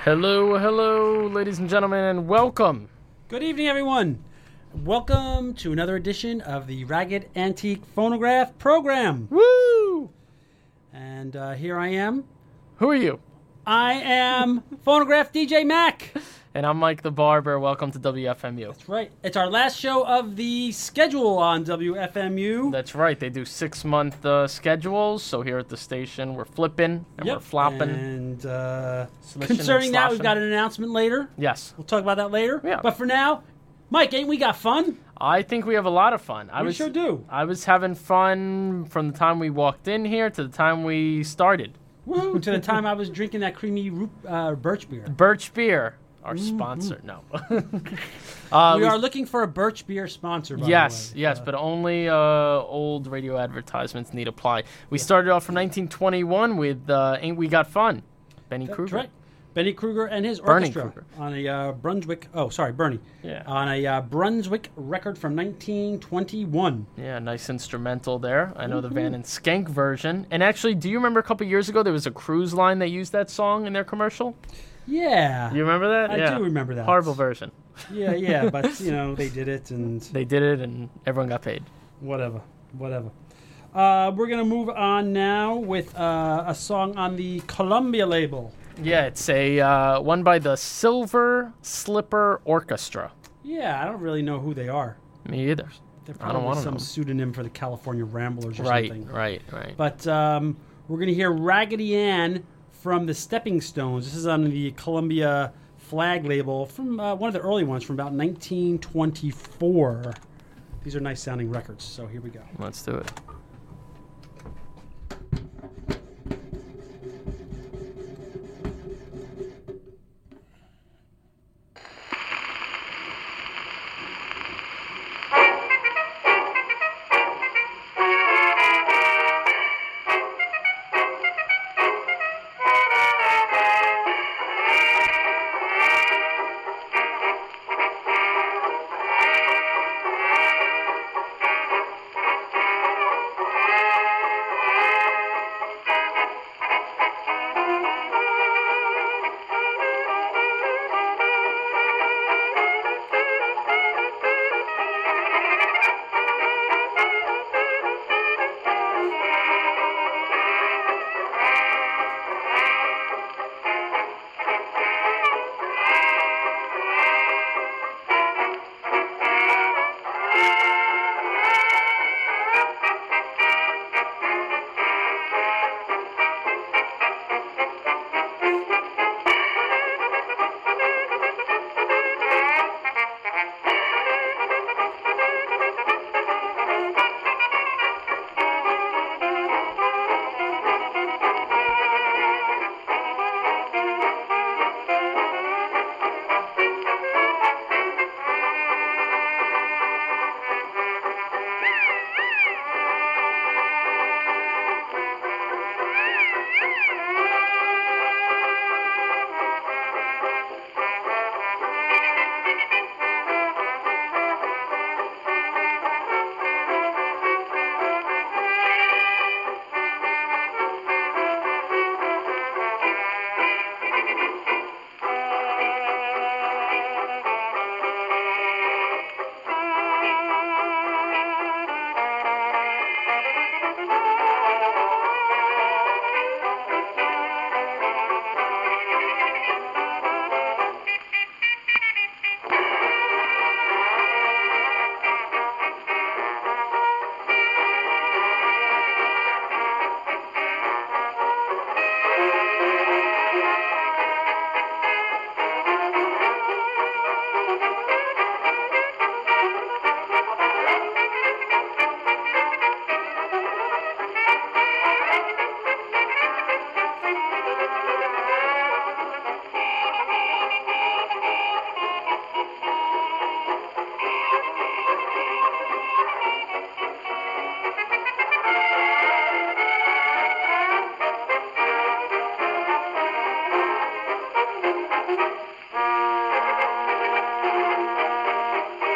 Hello, ladies and gentlemen, and welcome. Good evening, everyone. Welcome to another edition of the Ragged Antique Phonograph Program. Woo! And here I am. Who are you? I am Phonograph DJ Mac. And I'm Mike the Barber. Welcome to WFMU. That's right. It's our last show of the schedule on WFMU. That's right. They do 6-month schedules. So here at the station, we're flipping and we're flopping. And Slishing concerning and that, we've sloshing. got an announcement later. Yes. We'll talk about that later. Yeah. But for now, Mike, ain't we got fun? I think we have a lot of fun. We sure do. I was having fun from the time we walked in here to the time we started. Woo! To the time I was drinking that creamy birch beer. Birch Beer, our sponsor. No. We are looking for a birch beer sponsor, by Yes, the way. yes, but only old radio advertisements need apply. We started off from 1921 with Ain't We Got Fun? Benny That's Kruger. right. Benny Kruger and his Bernie orchestra Kruger. on a Bernie. Yeah. On a Brunswick record from 1921. Yeah, nice instrumental there. I know the Van and Skank version. And actually, do you remember a couple years ago there was a cruise line that used that song in their commercial? Yeah. You remember that? I do remember that. Horrible version. Yeah, but, they did it and They did it and everyone got paid. whatever. We're going to move on now with a song on the Columbia label. Yeah, it's a one by the Silver Slipper Orchestra. Yeah, I don't really know who they are. Me either. They're I don't probably wanna some know. pseudonym for the California Ramblers or Right. something. Right. But we're going to hear Raggedy Ann from the Stepping Stones. This is on the Columbia flag label from one of the early ones from about 1924. These are nice sounding records, so here we go. Let's do it.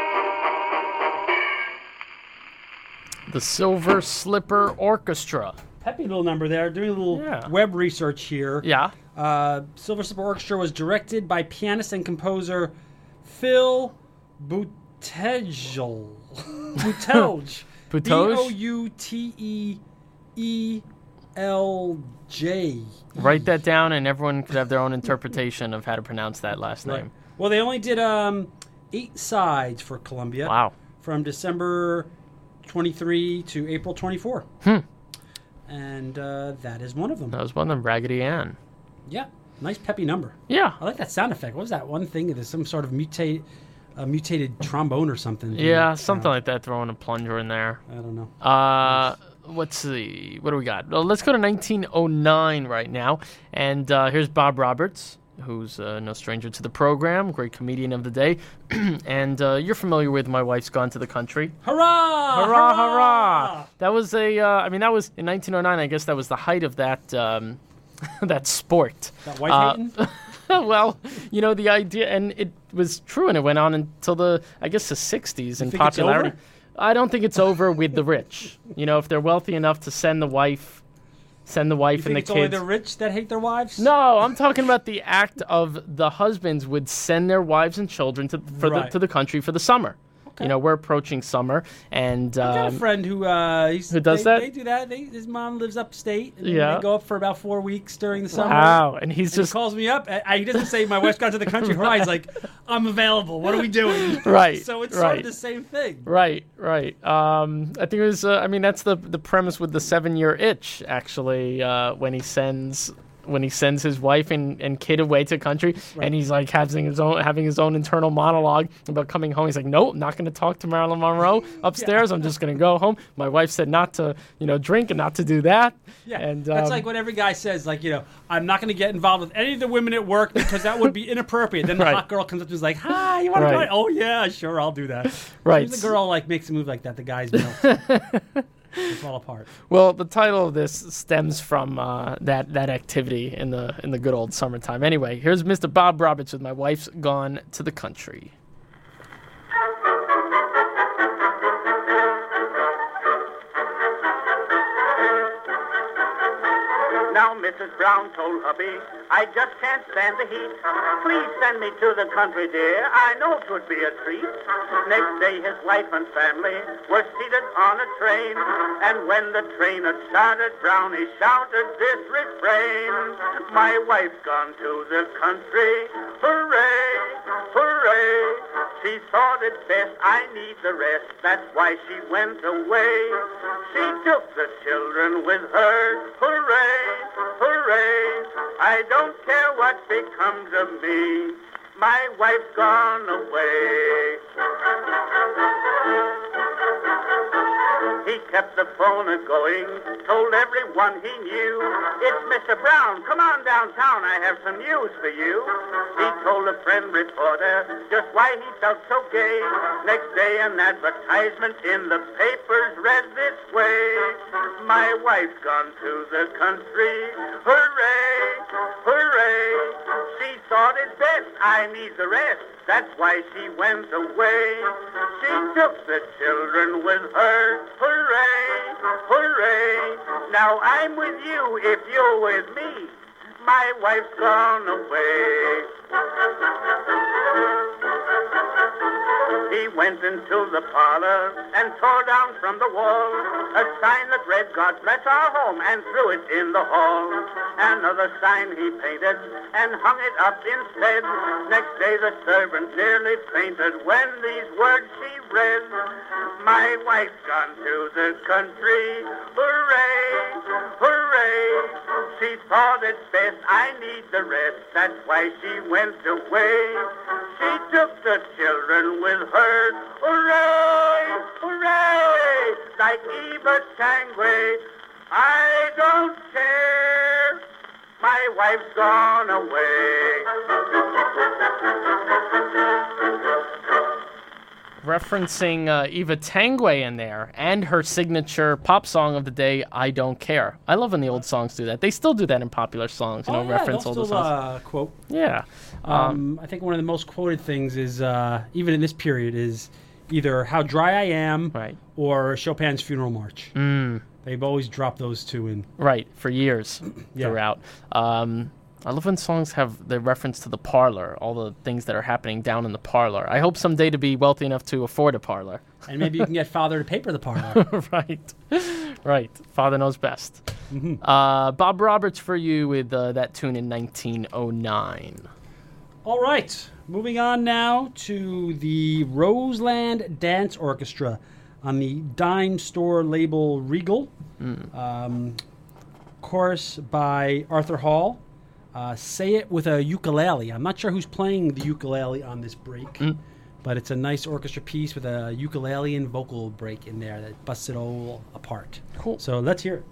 The Silver Slipper Orchestra. peppy little number there. Doing a little Yeah. web research here. Yeah. Silver Slipper Orchestra was directed by pianist and composer Phil Bouteille. Boutelj. Boutelj? Bouteelj. Write that down, and everyone could have their own interpretation of how to pronounce that last Right. name. Well, they only did 8 sides for Columbia. Wow. From December 23 to April 24. And that is one of them. That was one of them, Raggedy Ann. Yeah. Nice peppy number. Yeah. I like that sound effect. What was that one thing? There's some sort of mutated trombone or something. Yeah, something like that, throwing a plunger in there. I don't know. Let's see. What do we got? Well, let's go to 1909 right now. And here's Bob Roberts, who's no stranger to the program, great comedian of the day. And you're familiar with My Wife's Gone to the Country. Hurrah! Hurrah, hurrah! That was that was in 1909. I guess that was the height of that that sport. That wife hating? Well, the idea, and it was true, and it went on until the 60s in think it's popularity. over? I don't think it's over with the rich. If they're wealthy enough to send the wife You and think the it's kids. only the rich that hate their wives? No, I'm talking about the act of the husbands would send their wives and children to the country for the summer. Okay. We're approaching summer, and I've got a friend who does that? They do that. His mom lives upstate. And Yeah. They go up for about 4 weeks during the summer. wow, and he's And just he calls me up. He doesn't say my wife's gone to the country. Hurrah. He's like, I'm available. What are we doing? Right, So it's sort right. of the same thing. Right. I think it was. That's the premise with the 7-year itch. Actually, when he sends his wife and kid away to country, and he's like having his own internal monologue about coming home. He's like, nope, not going to talk to Marilyn Monroe upstairs. I'm just going to go home. My wife said not to drink and not to do that. Yeah, and that's like what every guy says. Like, I'm not going to get involved with any of the women at work because that would be inappropropriate. Then the Right. hot girl comes up and is like, "Hi, you want to Right. go?" Oh yeah, sure, I'll do that. Right. If the girl makes a move like that, the guy's melt. They fall apart. Well, the title of this stems from that activity in the good old summertime. Anyway, here's Mr. Bob Roberts with My Wife's Gone to the Country. Now Mrs. Brown told hubby, I just can't stand the heat. Please send me to the country, dear. I know 'twould be a treat. Next day his wife and family were seated on a train. And when the train had started, Brownie shouted this refrain. My wife's gone to the country. Hooray, hooray. She thought it best, I need the rest. That's why she went away. She took the children with her. Hooray, hooray. I don't care what becomes of me. My wife's gone away. He kept the phone a-going, told everyone he knew. It's Mr. Brown, come on downtown, I have some news for you. He told a friend reporter just why he felt so gay. Next day an advertisement in the papers read this way. My wife's gone to the country, hooray, hooray. She thought it best, I need the rest. That's why she went away. She took the children with her. Hooray, hooray. Now I'm with you if you're with me. My wife's gone away. He went into the parlor and tore down from the wall a sign that read, God bless our home, and threw it in the hall. Another sign he painted and hung it up instead. Next day the servant nearly fainted when these words she read. My wife's gone to the country. Hooray, hooray. She thought it best, I need the rest. That's why she went away. She took the children with her. Hooray, hooray. Like Eva Tangway, I don't care. My wife's gone away. Referencing Eva Tangway in there and her signature pop song of the day, I Don't Care. I love when the old songs do that. They still do that in popular songs, reference they'll older still, songs. quote. Yeah. I think one of the most quoted things is, even in this period, is either How Dry I Am Right. or Chopin's Funeral March. They've always dropped those two in. Right, for years Yeah. throughout. I love when songs have the reference to the parlor, all the things that are happening down in the parlor. I hope someday to be wealthy enough to afford a parlor. And maybe you can get Father to paper the parlor. Right. Father knows best. Bob Roberts for you with that tune in 1909. All right. Moving on now to the Roseland Dance Orchestra on the dime store label Regal. Chorus by Arthur Hall. Say It with a Ukulele. I'm not sure who's playing the ukulele on this break, but it's a nice orchestra piece with a ukulele and vocal break in there that busts it all apart. Cool. So let's hear it.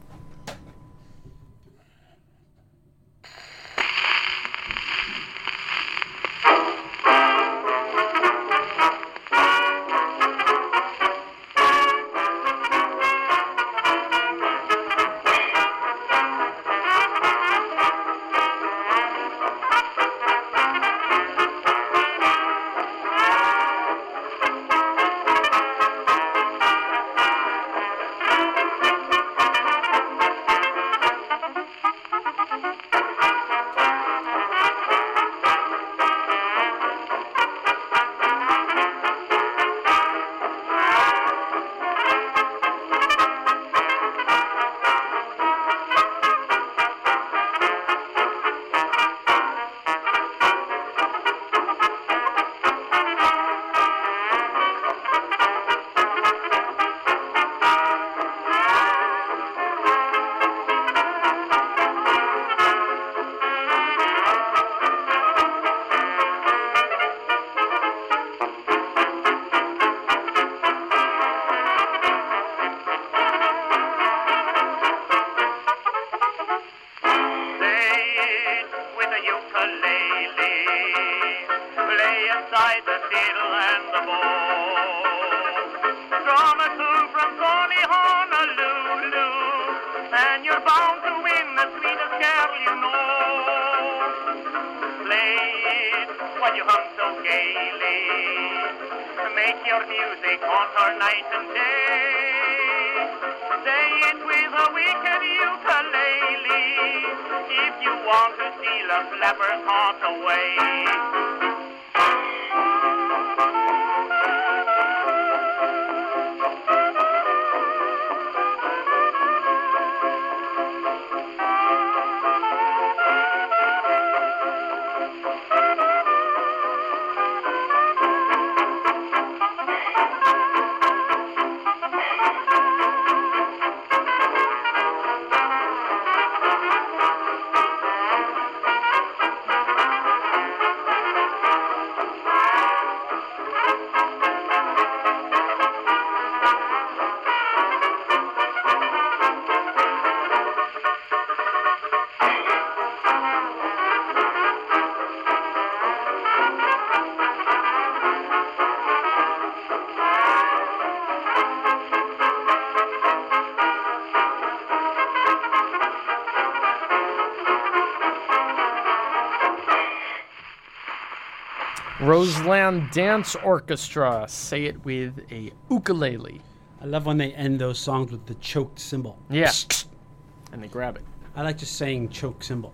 Roseland Dance Orchestra. Say It with a Ukulele. I love when they end those songs with the choked cymbal. Yeah. And they grab it. I like just saying choke cymbal.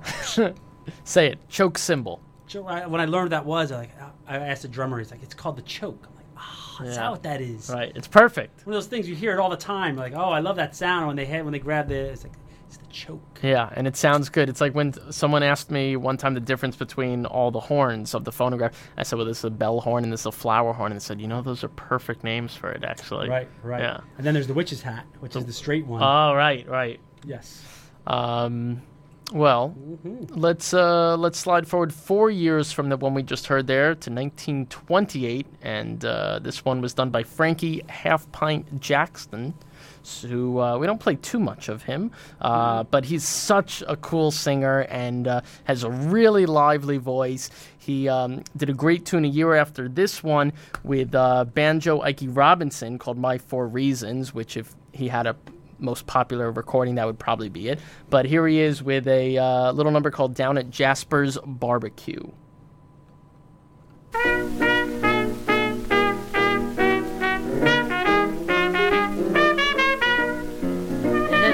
Say it. Choke cymbal. When I learned what that was, I asked the drummer, he's like, it's called the choke. I'm like, that's not what that is. Right. It's perfect. One of those things you hear it all the time. Like, oh, I love that sound when they grab it's like, it's the choke. Yeah, and it sounds good. It's like when someone asked me one time the difference between all the horns of the phonograph. I said, well, this is a bell horn and this is a flower horn. And they said, those are perfect names for it, actually. Right. Yeah. And then there's the witch's hat, which is the straight one. Oh, right. Yes. Well, let's slide forward 4 years from the one we just heard there to 1928, and this one was done by Frankie Half Pint Jackson, who we don't play too much of him, but he's such a cool singer and has a really lively voice. He did a great tune a year after this one with banjo Ikey Robinson called My Four Reasons, which if he had a most popular recording, that would probably be it. But here he is with a little number called Down at Jasper's Barbecue. In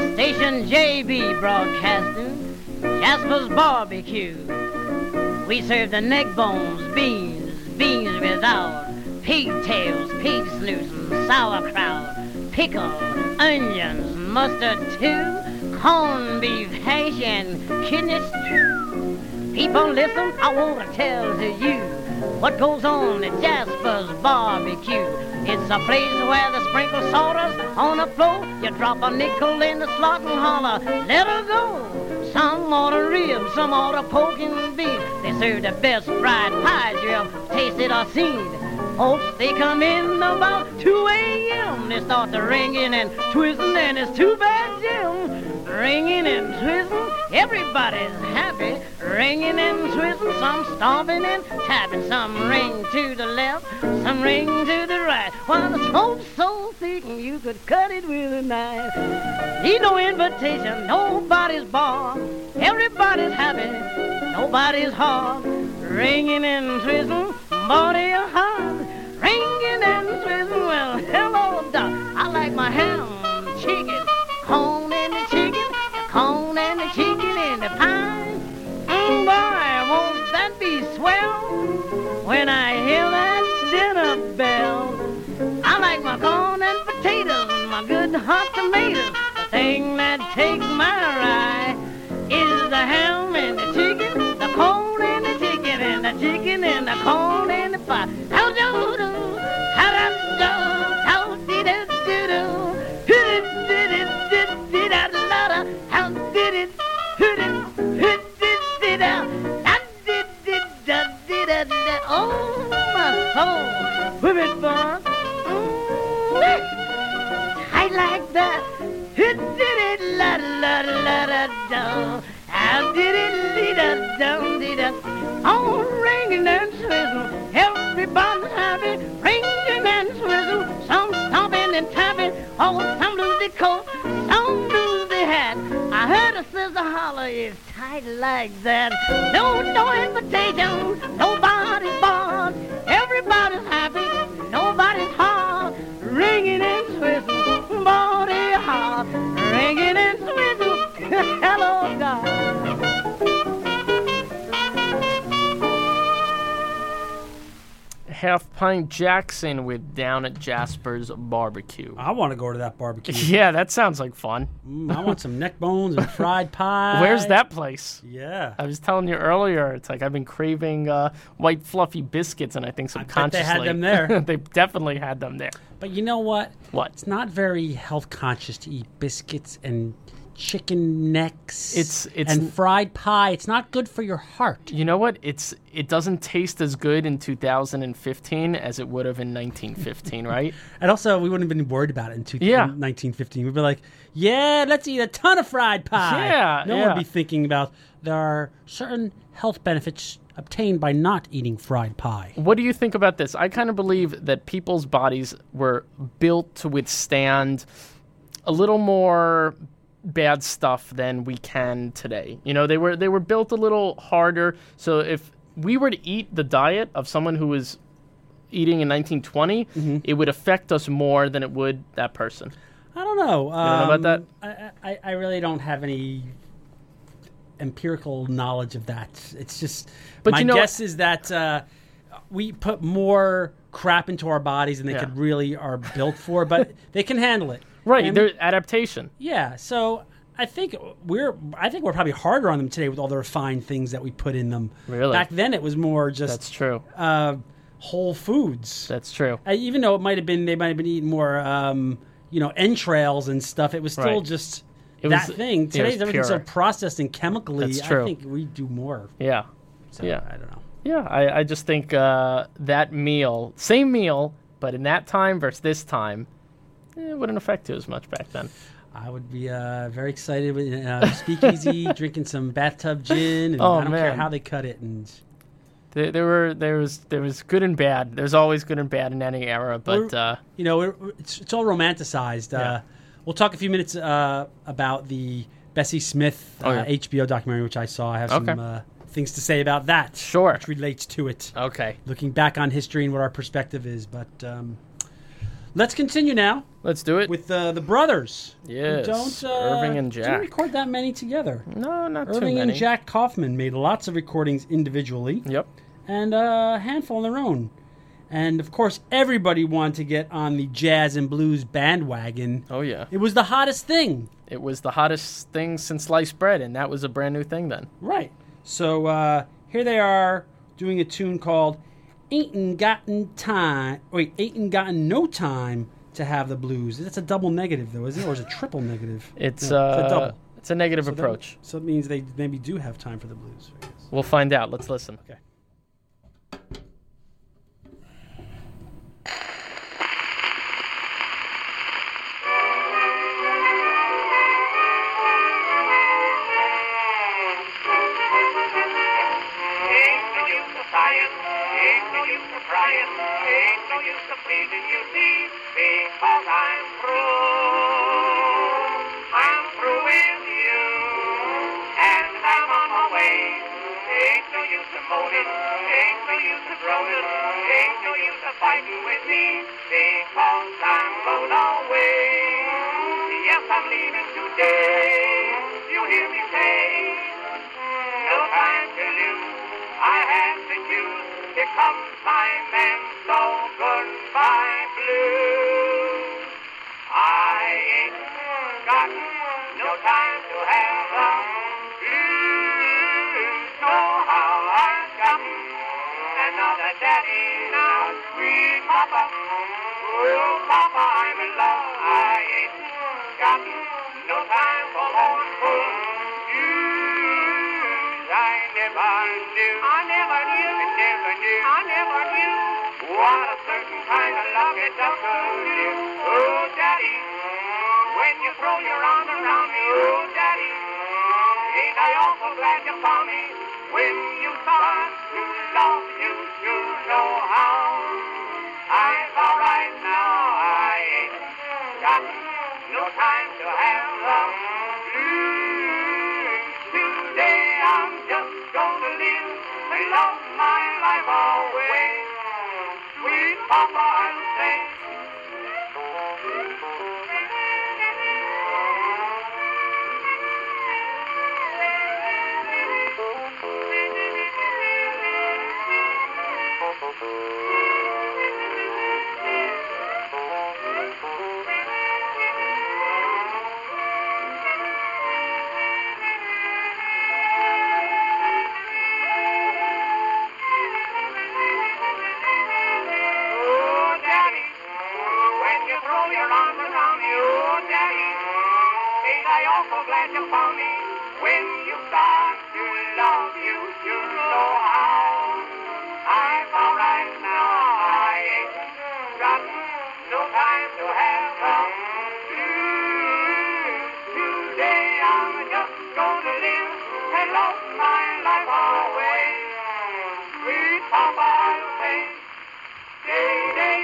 and JB Broadcasting, Jasper's Barbecue. We serve the neck bones, beans without, pigtails, pig snooze, and sauerkraut, pickle, onions, mustard too, corned beef hash and kidney stew. People listen, I want to tell to you what goes on at Jasper's Barbecue. It's a place where they sprinkle sawdust on the floor. You drop a nickel in the slot and holler, let her go. Some order ribs, some order pork and beef. They serve the best fried pies you have tasted or seen. Folks, they come in about 2 a.m. They start to ringing and twisting, and it's too bad, Jim. Ringing and twisting, everybody's happy. Ringing and twisting, some stomping and tapping. Some ring to the left, some ring to the right. While the smoke's so thick, you could cut it with a knife. Need no invitation, nobody's barred. Everybody's happy, nobody's hard. Ringing and twisting, body hard. Ringing and twisting, well, hello, Doc. I like my ham, chicken, corn and the chicken, corn and the chicken and the pie. Boy, won't that be swell when I hear that dinner bell. I like my corn and potatoes and my good hot tomatoes. The thing that takes my eye is the ham and the chicken, the corn and the chicken, and the chicken and the corn and the pie. How do do, how do do, how did it do, did it da da da, how did it, did it da da da, oh my soul, whip it fun, I like that, did it la la la la da. How did it da da da? Oh, ringing and twisting, everybody's happy. Ringing and twisting, some stomping and tapping. Oh, some lose their coat, some lose their hat. I heard a sister holler, it's tight like that. No invitation, nobody's barred. Everybody's happy, nobody's hard. Ringing and twisting, body hard. Ringing and twisting, hello, God. Half Pint Jackson with Down at Jasper's Barbecue. I want to go to that barbecue. Yeah, that sounds like fun. I want some neck bones and fried pie. Where's that place? Yeah. I was telling you earlier, it's like I've been craving white fluffy biscuits, and I think subconsciously they had them there. They definitely had them there. But you know what? What? It's not very health conscious to eat biscuits and chicken necks and fried pie. It's not good for your heart. You know what? It doesn't taste as good in 2015 as it would have in 1915, right? And also, we wouldn't have been worried about it in 1915. We'd be like, yeah, let's eat a ton of fried pie. Yeah, no one would be thinking about there are certain health benefits obtained by not eating fried pie. What do you think about this? I kind of believe that people's bodies were built to withstand a little more bad stuff than we can today. You know, they were built a little harder. So if we were to eat the diet of someone who was eating in 1920, it would affect us more than it would that person. I don't know. You don't know about that? I really don't have any empirical knowledge of that. It's just my guess is that we put more crap into our bodies than they could really are built for, but they can handle it. Right, they're adaptation. Yeah, so I think we're probably harder on them today with all the refined things that we put in them. Really? Back then it was more just that's true. Whole foods. That's true. Even though they might have been eating more entrails and stuff, it was still just that thing. Today's everything's so processed and chemically. That's true. I think we do more. Yeah. So, yeah. I don't know. Yeah, I just think that meal, same meal, but in that time versus this time, it wouldn't affect you as much back then. I would be very excited with speakeasy, drinking some bathtub gin, and I don't care how they cut it. And there was good and bad. There's always good and bad in any era, but it's all romanticized. We'll talk a few minutes about the Bessie Smith HBO documentary, which I saw. I have some things to say about that. Sure, which relates to it. Okay, looking back on history and what our perspective is, but let's continue now Let's do it. with the brothers. who Yes, Irving and Jack. Didn't record that many together. No, not too Irving many. and Jack Kaufman made lots of recordings individually. Yep. And a handful on their own. And of course, everybody wanted to get on the jazz and blues bandwagon. Oh, yeah. It was the hottest thing. It was the hottest thing since sliced bread, and that was a brand new thing then. Right. So here they are doing a tune called Ain't Gotten No Time to Have the Blues. That's a double negative, though, isn't it? Or is it triple negative? It's No, it's a double. It's a negative So that- approach. so it means they maybe do have time for the blues, I guess. We'll find out. Let's listen. Okay. Ain't no use of sighing, ain't no use of crying, ain't no use of pleading, you see, because I'm through. I'm through with you, and I'm on my way. Ain't no use of moaning, ain't no use of groaning, ain't no use of fighting with me, because I'm blown away. Yes, I'm leaving today. You hear me say, no time to lose. I have to choose. Here comes my man, so goodbye blue. I ain't got no time to have a blues. Know how I've got another daddy now, sweet papa. Oh, papa, I'm in love. I ain't got no time for mournful news. I never knew. I never knew. I never knew. I never knew. What a certain kind of love it does to you. Oh, daddy, when you throw your arm around me, oh, daddy, ain't I awful glad you found me. When you start to love, you should know how. I'm alright now. I ain't got no time to have the blues. Today I'm just gonna live and love my life away. Sweet papa, I'll say. Oh, daddy, when you throw your arms around me, oh, daddy, ain't I awful glad you found me. When you start to love, you should know how. I'm alright now. I ain't got no time to have the blues. Today I'm just gonna live and love my life away. Sweet papa, I'll say, day, day.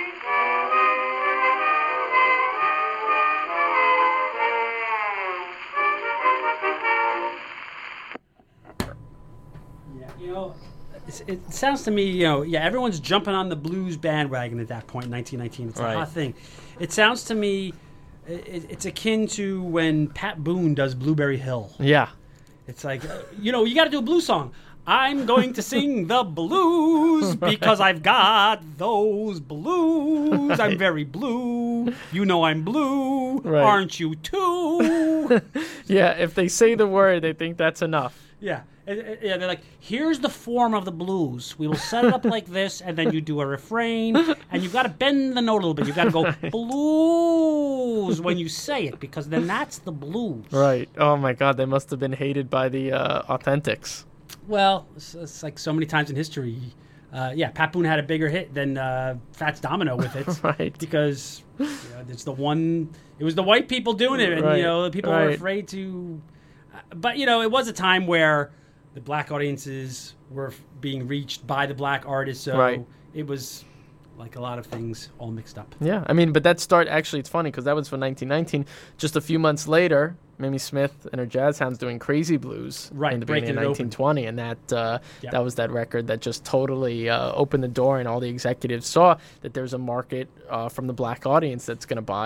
Yeah, it sounds to me, everyone's jumping on the blues bandwagon at that point in 1919. It's a Right. hot thing. It sounds to me, it's akin to when Pat Boone does Blueberry Hill. Yeah. It's like, you got to do a blues song. I'm going to sing the blues because I've got those blues. I'm very blue. You know I'm blue. Right. Aren't you too? Yeah, if they say the word, they think that's enough. Yeah. Yeah, they're like, here's the form of the blues. We will set it up like this, and then you do a refrain, and you've got to bend the note a little bit. You've got to go blues when you say it, because then that's the blues. Right. Oh, my God. They must have been hated by the Authentics. Well, it's like so many times in history. Pat Boone had a bigger hit than Fats Domino with it. Right. Because it's the one, it was the white people doing it, and Right. people were Right. afraid to. But it was a time where the black audiences were being reached by the black artists, so Right. it was like a lot of things all mixed up. Yeah, I mean, but that start, actually, it's funny because that was from 1919. Just a few months later, Mamie Smith and her Jazz Hounds doing Crazy Blues Right, in the beginning of breaking it open. 1920, and that was that record that just totally opened the door, and all the executives saw that there's a market from the black audience that's going to buy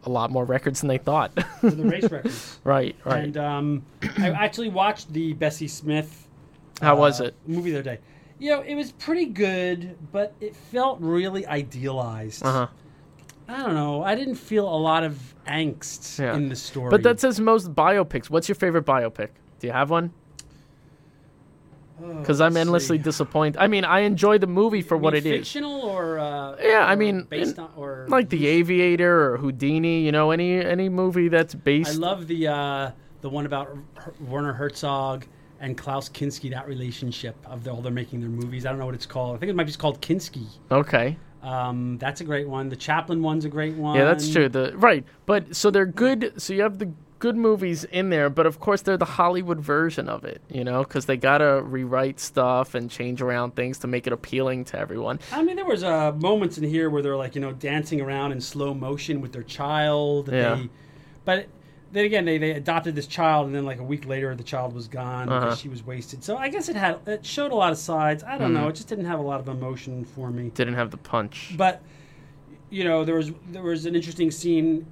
a lot more records than they thought. for the race records. Right. And I actually watched the Bessie Smith. How was it? Movie the other day. You know, it was pretty good, but it felt really idealized. Uh-huh. I don't know. I didn't feel a lot of angst in the story. But that says most biopics. What's your favorite biopic? Do you have one? Because I'm endlessly disappointed. I mean, I enjoy the movie for what it is. Fictional or Yeah, I or mean, based on or like The Aviator or Houdini. You know, any movie that's based. I love the one about Werner Herzog and Klaus Kinski. That relationship of all they're making their movies. I don't know what it's called. I think it might be called Kinski. Okay. That's a great one. The Chaplin one's a great one. Yeah, that's true. But so they're good. So you have the good movies in there, but of course they're the Hollywood version of it, you know, because they gotta rewrite stuff and change around things to make it appealing to everyone. I mean, there was moments in here where they're like, you know, dancing around in slow motion with their child. Yeah. But then again, they adopted this child, and then like a week later, the child was gone because she was wasted. So I guess it showed a lot of sides. I don't know. It just didn't have a lot of emotion for me. Didn't have the punch. But you know, there was an interesting scene.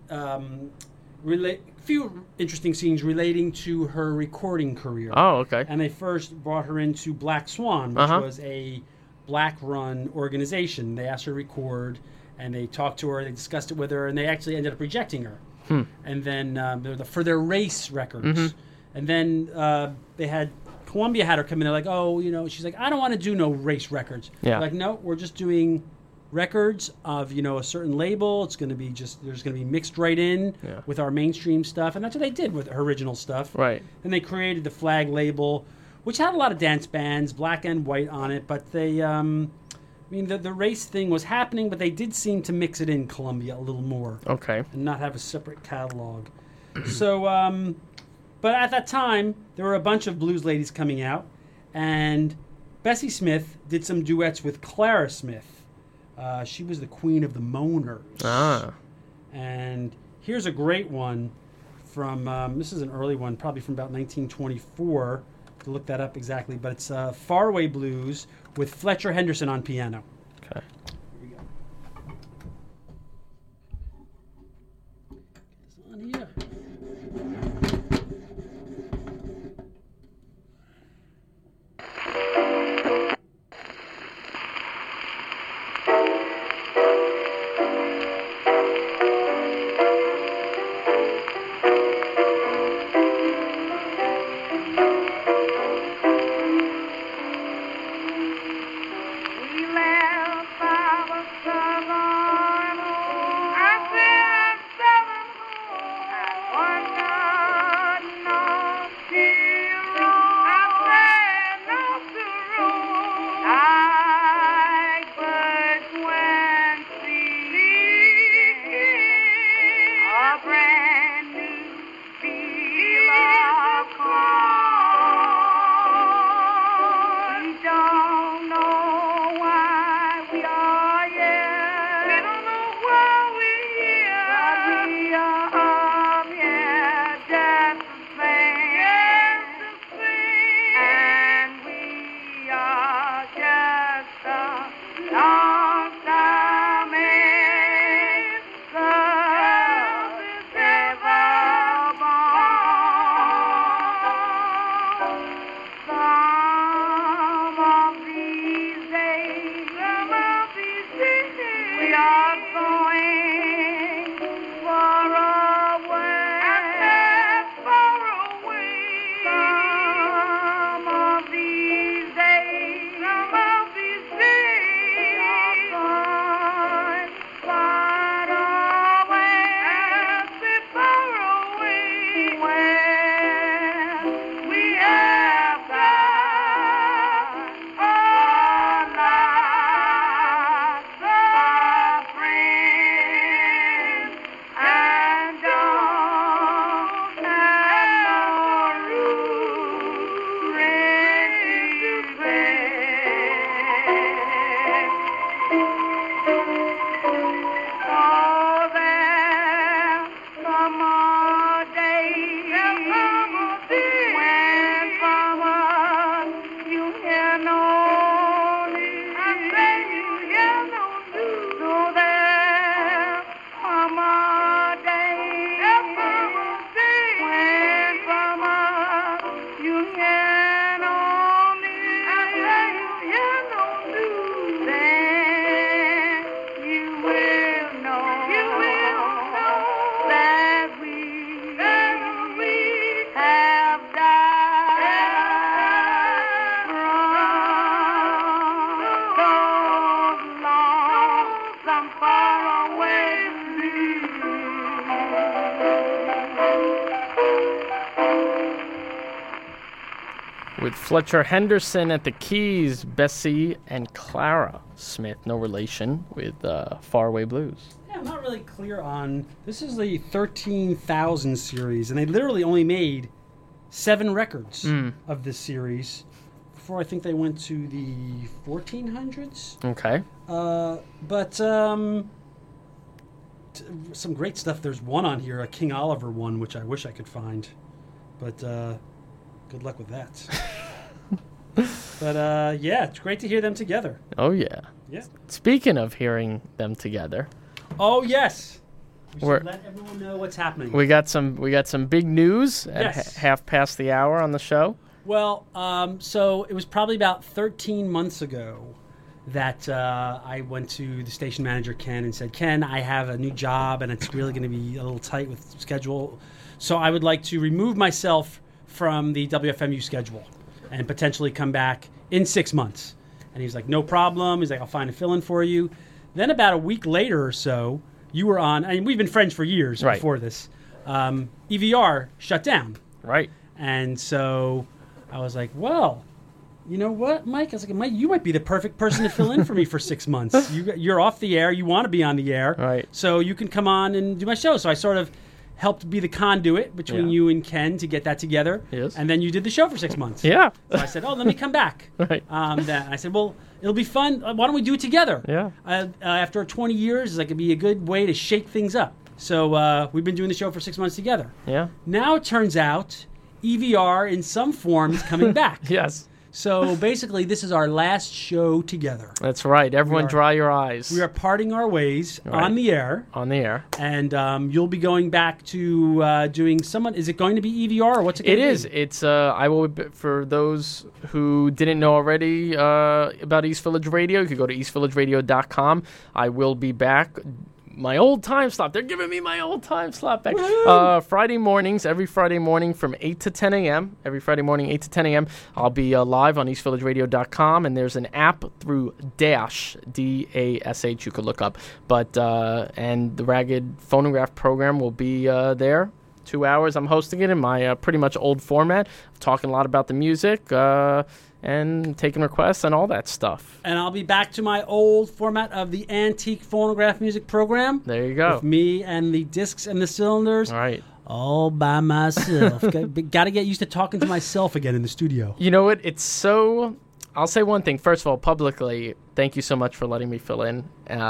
Few interesting scenes relating to her recording career. Oh, okay. And they first brought her into Black Swan, which was a black-run organization. They asked her to record, and they talked to her, they discussed it with her, and they actually ended up rejecting her. And then for their race records. And then Columbia had her come in. They're like, oh, you know, she's like, I don't want to do no race records. Yeah. They're like, no, we're just doing records of, you know, a certain label. It's going to be there's going to be mixed right in with our mainstream stuff, and that's what they did with her original stuff. Right. And they created the Flag label, which had a lot of dance bands, black and white on it, but they I mean the race thing was happening, but they did seem to mix it in Columbia a little more. Okay. And not have a separate catalog. So but at that time there were a bunch of blues ladies coming out, and Bessie Smith did some duets with Clara Smith. She was the queen of the Moaners. Ah. And here's a great one from, this is an early one, probably from about 1924, to look that up exactly, but it's Faraway Blues with Fletcher Henderson on piano. Okay. Here we go. Get this on here. We laughed with Fletcher Henderson at the keys, Bessie and Clara Smith. No relation with Faraway Blues. Yeah, I'm not really clear on... This is the 13,000 series, and they literally only made 7 records of this series before I think they went to the 1400s. Okay. But some great stuff. There's one on here, a King Oliver one, which I wish I could find. But good luck with that. But yeah, it's great to hear them together. Oh, yeah. Yeah. Speaking of hearing them together. Oh, yes. We We're- should let everyone know what's happening. We got some big news at Yes. half past the hour on the show. Well, so it was probably about 13 months ago that I went to the station manager, Ken, and said, Ken, I have a new job, and it's really going to be a little tight with schedule. So I would like to remove myself from the WFMU schedule and potentially come back in 6 months. And he's like, no problem. He's like, I'll find a fill-in for you. Then about a week later or so, you were on, I mean, we've been friends for years Right. before this. EVR shut down. Right. And so I was like, well, you know what, Mike? I was like, Mike, you might be the perfect person to fill in for me for 6 months. You're off the air. You want to be on the air. Right. So you can come on and do my show. So I sort of helped be the conduit between Yeah. you and Ken to get that together. Yes. And then you did the show for 6 months. Yeah. So I said, oh, let me come back. Right. Then I said, well, it'll be fun. Why don't we do it together? Yeah. After 20 years, like, it'd be a good way to shake things up. So we've been doing the show for 6 months together. Yeah. Now it turns out EVR in some form is coming back. Yes. So basically, this is our last show together. That's right. Everyone are- dry your eyes. We are parting our ways Right. on the air, on the air. and you'll be going back to doing someone. Is it going to be EVR or what's it going It to be? is. It's I will for those who didn't know already about East Village Radio, you could go to eastvillageradio.com. I will be back. My old time slot. They're giving me my old time slot back. Friday mornings, every Friday morning from 8 to 10 a.m. Every Friday morning, 8 to 10 a.m. I'll be live on eastvillageradio.com, and there's an app through Dash, D-A-S-H, you could look up. But and the Ragged Phonograph program will be there. 2 hours. I'm hosting it in my pretty much old format. I'm talking a lot about the music and taking requests and all that stuff. And I'll be back to my old format of the Antique Phonograph Music Program. There you go. With me and the discs and the cylinders. All right. All by myself. Got to get used to talking to myself again in the studio. You know what? It's so... I'll say one thing. First of all, publicly, thank you so much for letting me fill in.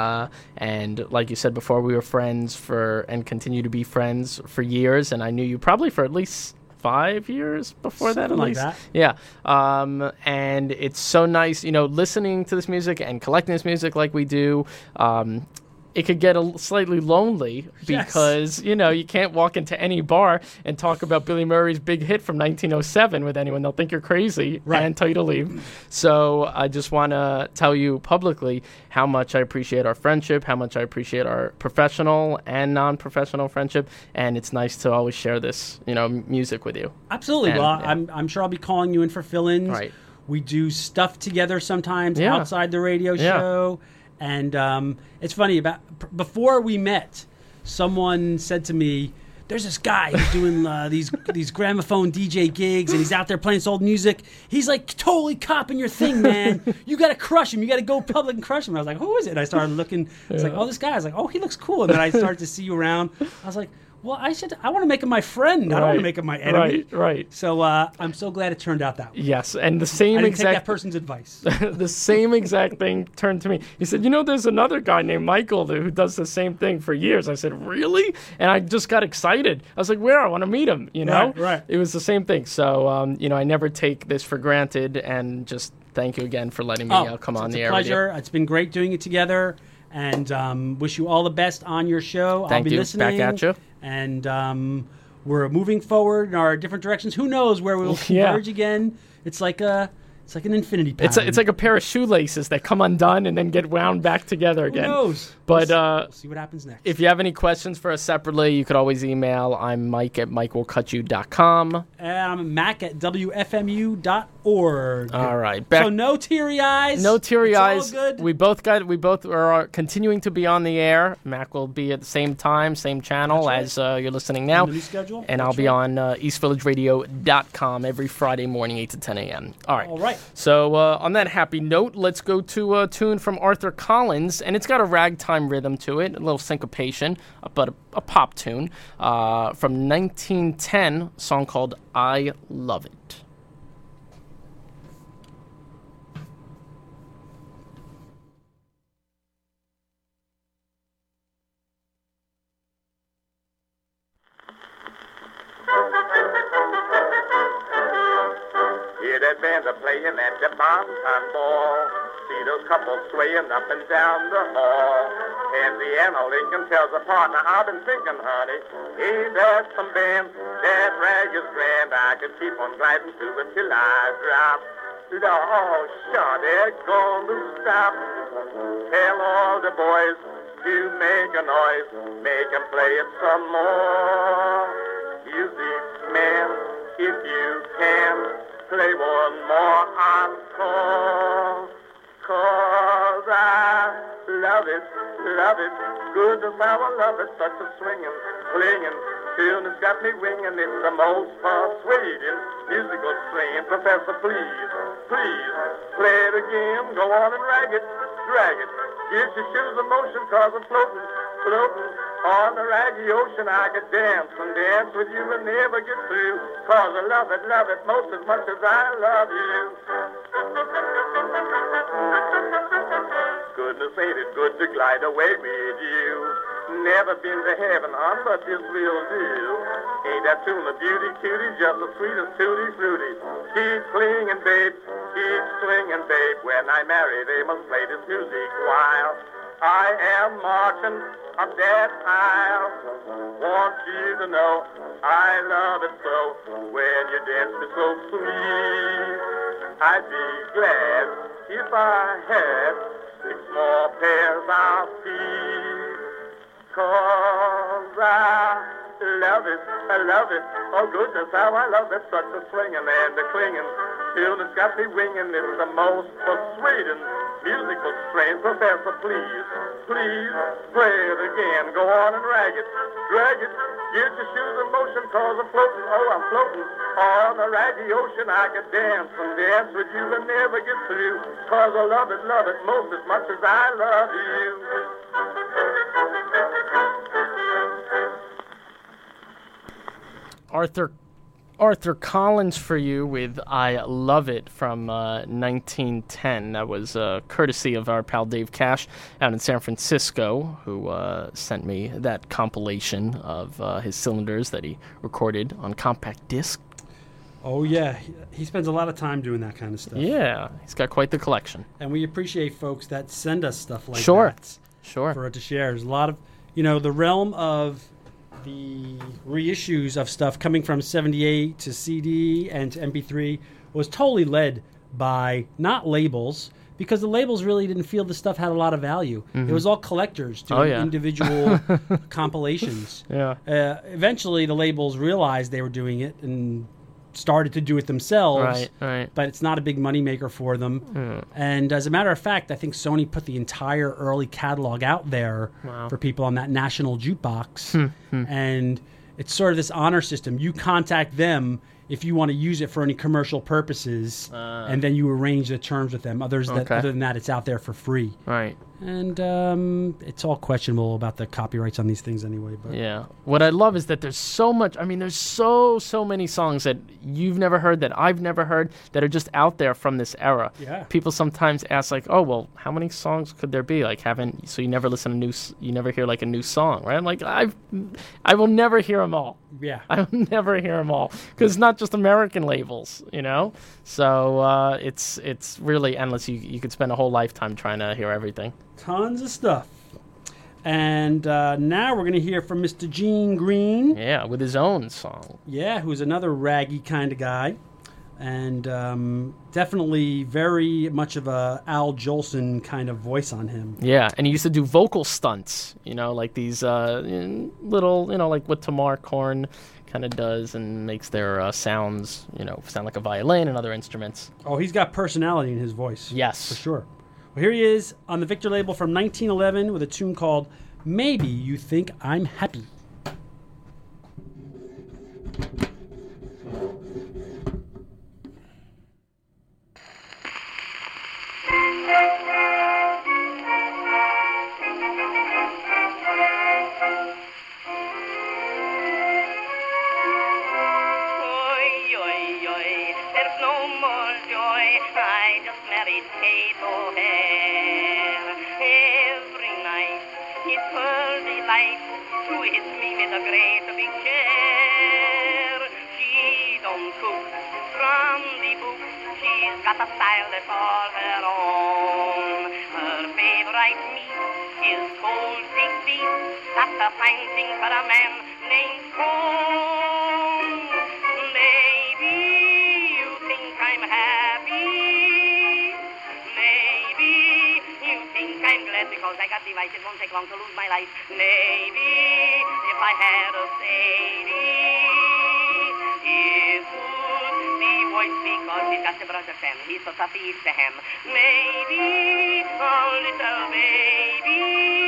And like you said before, we were friends and continue to be friends for years. And I knew you probably for at least 5 years before that, at Something like least. that. Yeah. And it's so nice, listening to this music and collecting this music like we do. It could get slightly lonely Yes. because, you can't walk into any bar and talk about Billy Murray's big hit from 1907 with anyone. They'll think you're crazy Right. and tell you to leave. So I just want to tell you publicly how much I appreciate our friendship, how much I appreciate our professional and non-professional friendship. And it's nice to always share this, music with you. Absolutely. And, Well, yeah. I'm sure I'll be calling you in for fill-ins. Right. We do stuff together sometimes Yeah. outside the radio Yeah. show. And it's funny, before we met, someone said to me, there's this guy who's doing these gramophone DJ gigs, and he's out there playing this old music. He's like totally copping your thing, man. You got to crush him. You got to go public and crush him. I was like, who is it? And I started looking. I was like, oh, this guy. I was like, oh, he looks cool. And then I started to see you around. I was like, well, I want to make him my friend. I don't want to make him my enemy. Right. So I'm so glad it turned out that way. Yes, and the I same didn't take that exact person's advice. the same exact thing turned to me. He said, there's another guy named Michael who does the same thing for years. I said, really? And I just got excited. I was like, where? I want to meet him, Right. It was the same thing. So, I never take this for granted, and just thank you again for letting me come on it's the a air with you. pleasure. It's been great doing it together, and wish you all the best on your show. I'll Thank be you. listening. Back at you. And we're moving forward in our different directions. Who knows where we'll Yeah. converge again? It's like It's like an infinity pattern. It's like a pair of shoelaces that come undone and then get wound back together Who again. knows? But we'll see what happens next. if you have any questions for us separately, you could always email. I'm Mike at MikeWillCutYou.com. And I'm Mac at WFMU.org. All right. So no teary eyes. No teary It's eyes. All good. We both are continuing to be on the air. Mac will be at the same time, same channel That's right. as you're listening now. On the new schedule. And That's I'll be right. on EastVillageRadio.com every Friday morning, 8 to 10 a.m. All right. All right. So on that happy note, let's go to a tune from Arthur Collins, and it's got a ragtime rhythm to it, a little syncopation, but a pop tune from 1910, a song called I Love It. Hear that band a playing at the bonton ball. See those couples swaying up and down the hall. And Anna Lincoln tells her partner, I've been thinking, honey, ain't that some band? That rag is grand. I could keep on gliding to it till I drop. Oh, sure, they're going to stop. Tell all the boys to make a noise. Make them play it some more. Music man, if you can, play one more encore. 'Cause I love it, goodness how I love it, such a swinging, clinging tune has got me winging. It's the most persuading musical strain. Professor, please, play it again. Go on and drag it. Get your shoes in motion, 'cause I'm floating on the raggy ocean. I could dance and dance with you and never get through. 'Cause I love it most as much as I love you. Goodness, ain't it good to glide away with you? Never been to heaven, hon, but this will do. Ain't that tune a beauty, cutie, just as sweet as tutti frutti. Keep clinging, babe, keep swinging, babe. When I marry, they must play this music while I am marching up that aisle. Want you to know I love it so. When you dance me so sweet, I'd be glad if I had 6 more pairs of feet. 'Cause I love it. Oh, goodness, how I love it. Such a swinging and a clinging tune has got me winging. It's the most persuading musical strain. Professor, please, play it again. Go on and drag it. Get your shoes in motion, 'cause I'm floating on the raggy ocean. I could dance and dance with you and never get through. 'Cause I love it most as much as I love you. Arthur Collins for you with I Love It from 1910. That was courtesy of our pal Dave Cash out in San Francisco, who sent me that compilation of his cylinders that he recorded on compact disc. Oh, yeah. He spends a lot of time doing that kind of stuff. Yeah, he's got quite the collection. And we appreciate folks that send us stuff like Sure. that. Sure. For it to share. There's a lot of, the realm of the reissues of stuff coming from 78 to CD and to MP3 was totally led by not labels, because the labels really didn't feel the stuff had a lot of value. It was all collectors doing yeah. individual compilations. Yeah. Eventually, the labels realized they were doing it and started to do it themselves. Right. But it's not a big moneymaker for them. And as a matter of fact, I think Sony put the entire early catalog out there for people on that national jukebox. And it's sort of this honor system. You contact them if you want to use it for any commercial purposes, and then you arrange the terms with them. Other than that, it's out there for free. Right. And it's all questionable about the copyrights on these things anyway. But Yeah. What I love is that there's so much. I mean, there's so many songs that you've never heard, that I've never heard, that are just out there from this era. Yeah. People sometimes ask, like, oh, well, how many songs could there be? Like, so you never listen to you never hear like a new song, right? I'm like, I will never hear them all. Yeah. I will never hear them all, because it's not just American labels, So it's really endless. You could spend a whole lifetime trying to hear everything. Tons of stuff. And now we're going to hear from Mr. Gene Green. Yeah, with his own song. Yeah, who's another raggy kind of guy. and definitely very much of a Al Jolson kind of voice on him. Yeah, and he used to do vocal stunts, like these little, like what Tamar Korn kind of does and makes their sounds, sound like a violin and other instruments. Oh, he's got personality in his voice. Yes. For sure. Well, here he is on the Victor label from 1911 with a tune called Maybe You Think I'm Happy. Got a style that's all her own. Her favorite meat is cold pig beef. That's a fine thing for a man named Cone. Maybe you think I'm happy. Maybe you think I'm glad because I got device. It won't take long to lose my life. Maybe if I had a Sadie, it would be voice because he's got the brother Sam. He's so tough he eats the ham. Maybe a little baby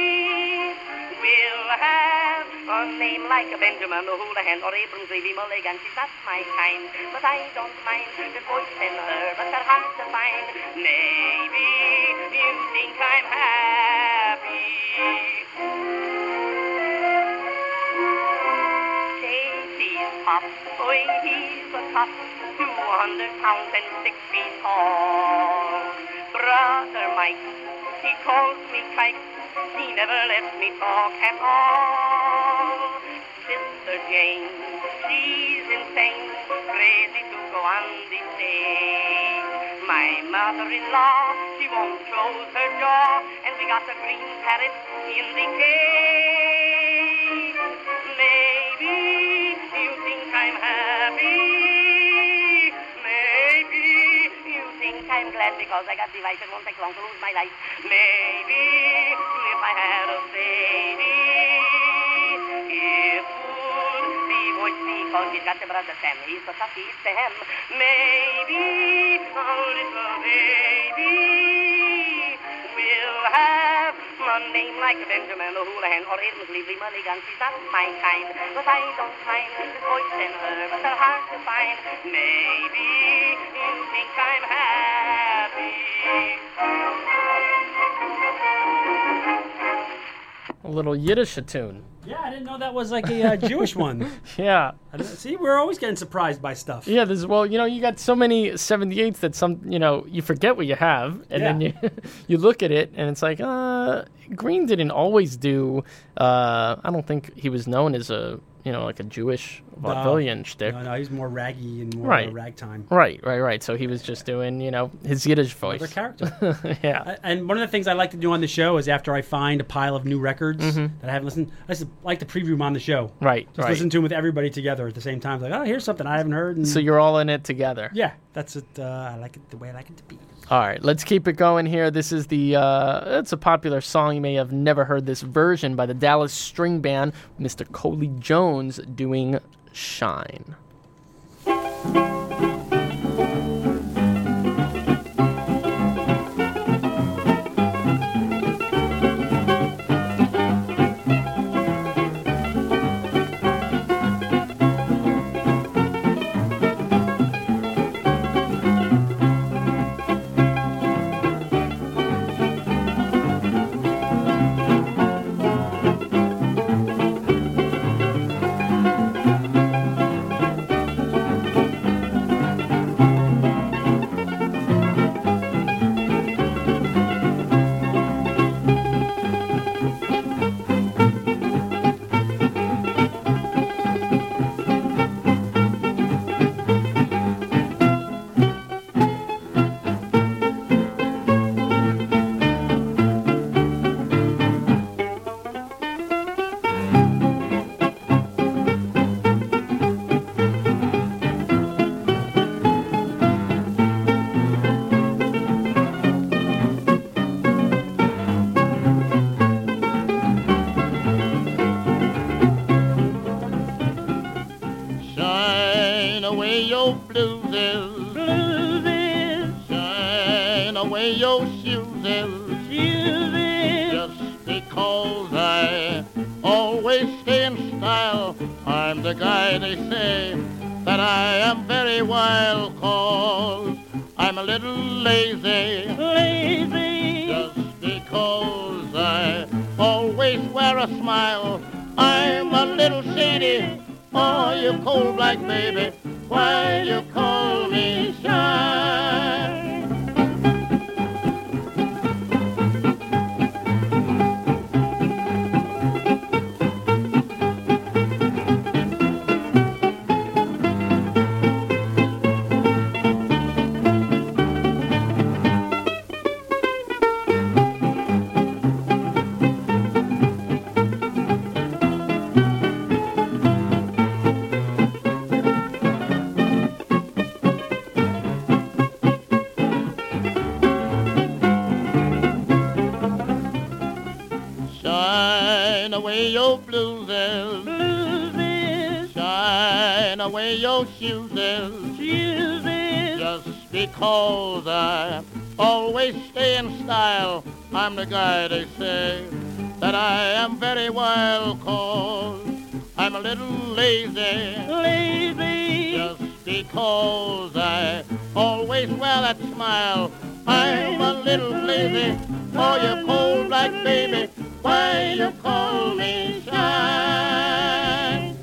will have a name like Benjamin O'Houlihan or Abrams Levy Mulligan. She's not my kind, but I don't mind the voice in her, but they're hard to find. Maybe you think I'm happy. Casey's pop, oh, he's a top, 200 pounds and 6 feet tall. Brother Mike, he calls me kike, he never lets me talk at all. Sister Jane, she's insane, crazy to go on the stage. My mother-in-law, she won't close her jaw, and we got a green parrot in the cage. Maybe you think I'm happy. Maybe you think I'm glad because I got device. It won't take long to lose my life. Maybe if I had a Sadie, it would be voice because he's got the brother Sam. He's so tough, he eats the ham. Maybe a little baby will have a name like Benjamin O'Houlihan or Abrams Levy Mulligan. She's not my kind, but I don't mind the voice in her, but they're hard to find. Maybe you think I'm happy. A little Yiddish tune. Yeah, I didn't know that was like a Jewish one. Yeah. See, we're always getting surprised by stuff. Yeah, you got so many 78s that you forget what you have, and then you look at it, and it's like, Green didn't always do, I don't think he was known as a, like a Jewish vaudevillian shtick. No, he's more raggy and more ragtime. Right. So he was just doing, his Yiddish voice. Another character. Yeah. And one of the things I like to do on the show is after I find a pile of new records that I haven't listened, I just like to preview them on the show. Right. Just listen to them with everybody together at the same time. Like, oh, here's something I haven't heard. And so you're all in it together. Yeah, that's it. I like it the way I like it to be. All right, let's keep it going here. This is it's a popular song. You may have never heard this version by the Dallas String Band, Mr. Coley Jones doing Shine. Shine away your blueses. Shine away your shoeses. Just because I always stay in style, I'm the guy they say that I am very wild, 'cause I'm a little lazy. Just because I always wear a smile, I'm a little shady. Oh, you cold black baby, why you call me Shine? Shine away your blueses. Shine away your shoeses. Just because I always stay in style, I'm the guy they say that I am very wild, 'cause I'm a little lazy. Just because I always wear that smile, I'm a little lazy. Oh, you cold black baby, why you call me Shine?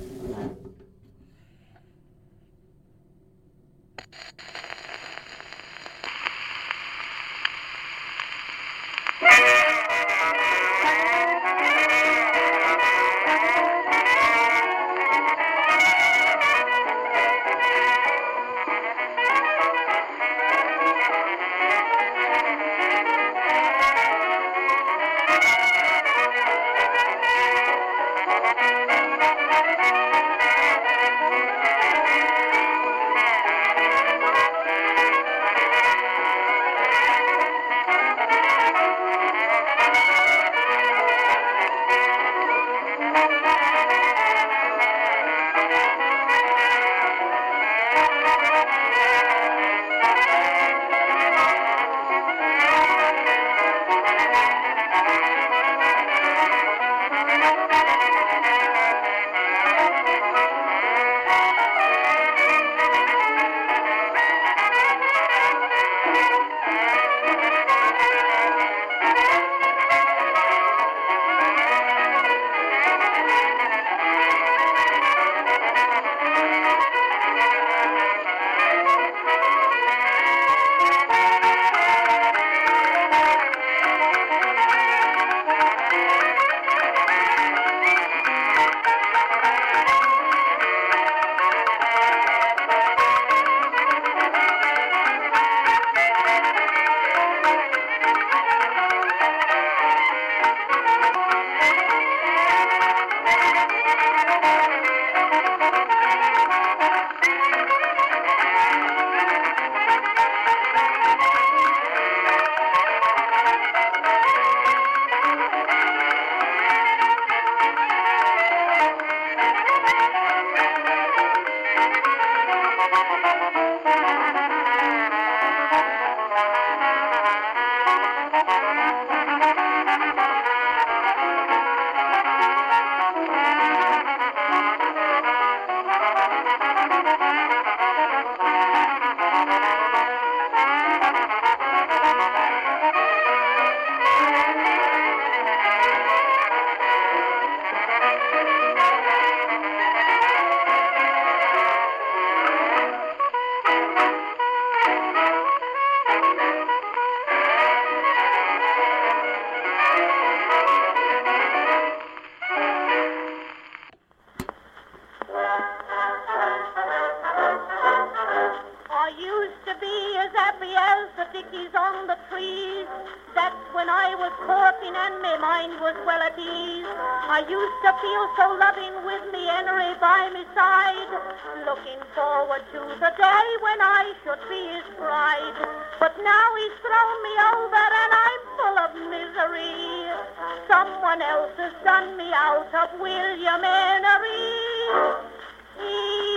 I used to feel so loving with me Henry by my side, looking forward to the day when I should be his bride. But now he's thrown me over and I'm full of misery. Someone else has done me out of William Henry. He used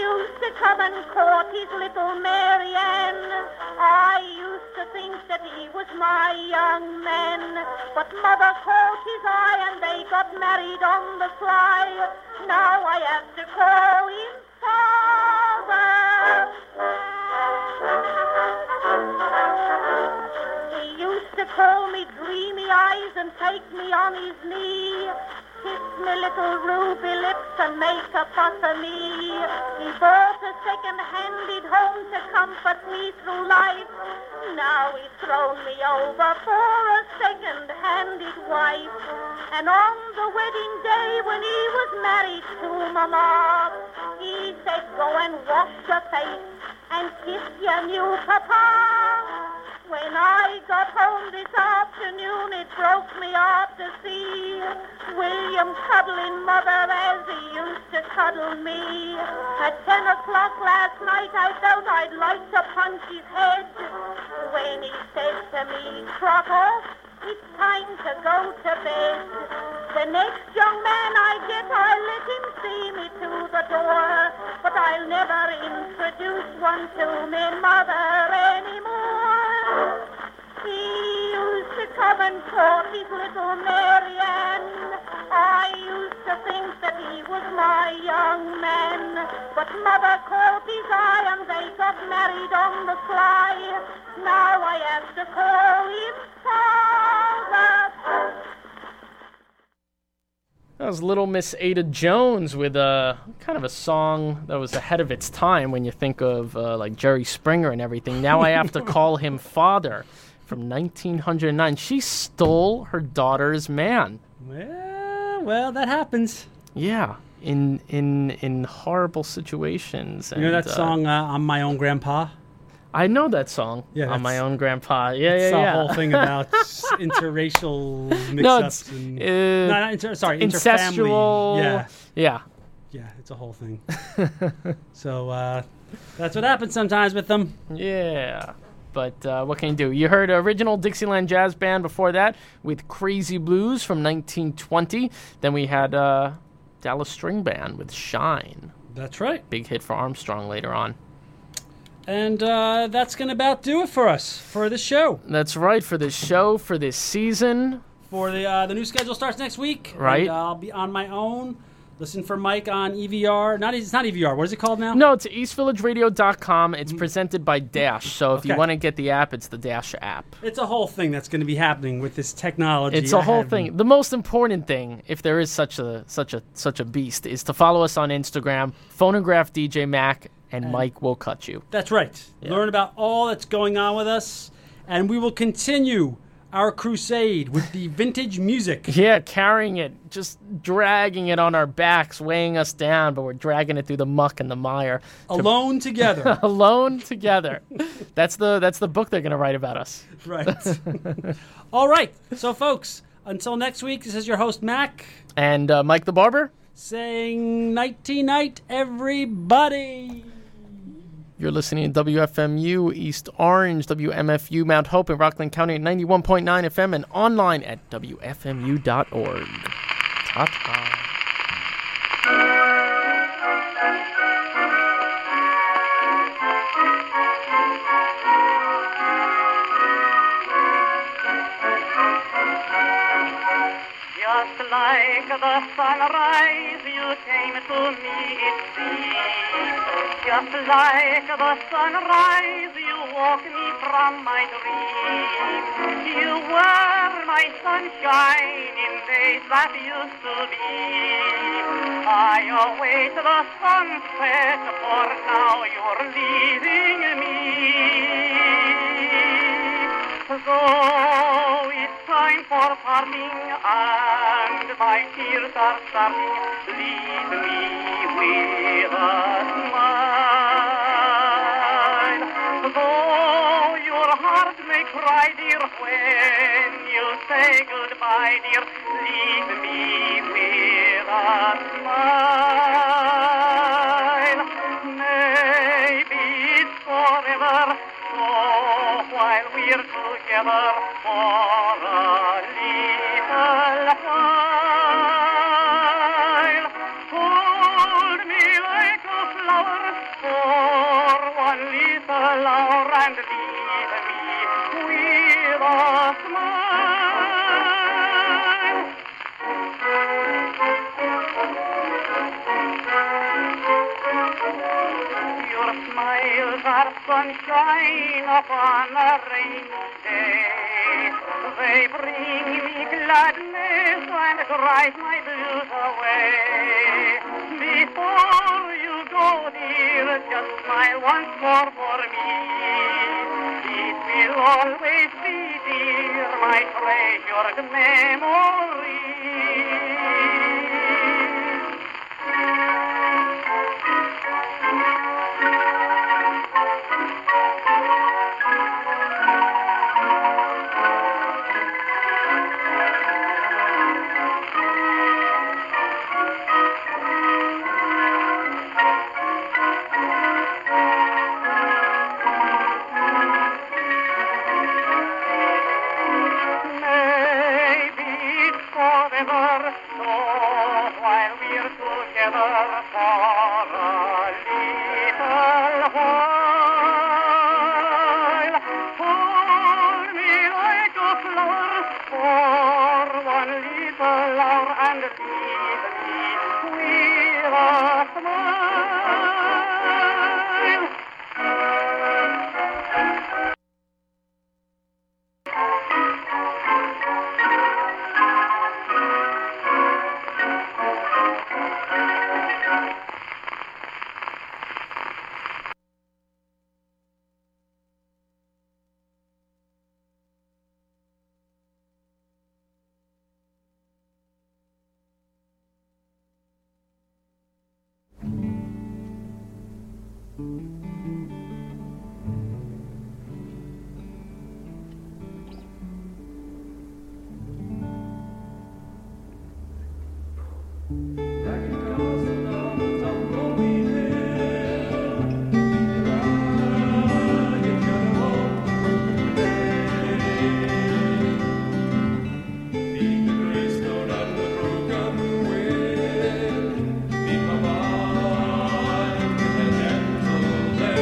to come and court his little Marianne. I used to think that he was my young man, but mother caught his eye and they got married on the sly. Now I have to call him father. He used to call me dreamy eyes and take me on his knee, kiss me little ruby lips and make a fuss of me. He bought a second-handed home to comfort me through life. Now he's thrown me over for a second-handed wife. And on the wedding day when he was married to Mama, he said, go and wash your face and kiss your new papa. When I got home this afternoon, it broke me heart to see William cuddling mother as he used to cuddle me. At 10 o'clock last night, I felt I'd like to punch his head when he said to me, trot off, it's time to go to bed. The next young man I get, I'll let him see me to the door, but I'll never introduce one to me mother anymore. He used to come and court his little Marianne. I used to think that he was my young man, but mother caught his eye and they got married on the sly. Now I have to call him father. That was Little Miss Ada Jones with a kind of a song that was ahead of its time when you think of like Jerry Springer and everything. Now I have to call him father from 1909. She stole her daughter's man. Well, that happens. Yeah, in horrible situations. You know that song, I'm My Own Grandpa? I know that song. Yeah, On My Own Grandpa. Yeah, it's yeah. the whole thing about interracial mix-ups. Incestual. Interfamily. Yeah. Yeah, it's a whole thing. So that's what happens sometimes with them. Yeah. But what can you do? You heard original Dixieland Jazz Band before that with Crazy Blues from 1920. Then we had Dallas String Band with Shine. That's right. Big hit for Armstrong later on. And that's going to about do it for us for this show. That's right, for this show, for this season. For the new schedule starts next week. Right. And, I'll be on my own. Listen for Mike on EVR. It's not EVR. What is it called now? No, it's eastvillageradio.com. It's presented by Dash. So if you Okay. want to get the app, it's the Dash app. It's a whole thing that's going to be happening with this technology. It's a whole thing. The most important thing, if there is such a beast, is to follow us on Instagram, Phonograph DJ Mac, and Mike will cut you. That's right. Yeah. Learn about all that's going on with us, and we will continue our crusade with the vintage music. Yeah, carrying it, just dragging it on our backs, weighing us down, but we're dragging it through the muck and the mire. Alone together. Alone together. That's the book they're going to write about us. Right. All right. So, folks, until next week, this is your host, Mac. And Mike the Barber? Saying nighty-night, everybody. You're listening to WFMU East Orange, WMFU Mount Hope in Rockland County at 91.9 FM and online at WFMU.org. Ta-ta. Just like the sunrise, you came to me, it seemed. Just like the sunrise, you woke me from my dream. You were my sunshine in days that used to be. I await the sunset, for now you're leaving me. So it's time for parting, and my tears are starting. Leave me with a smile. Though your heart may cry, dear, when you say goodbye, dear, leave me with a smile. Maybe it's forever, so while we're together for a little while, hold me like a flower, for little hour and leave me with a smile. Your smiles are sunshine upon a rainy day. They bring me gladness and drive my blues away. Before you go, dear, just smile once more for me. It will always be, dear, my treasured memory. Gentle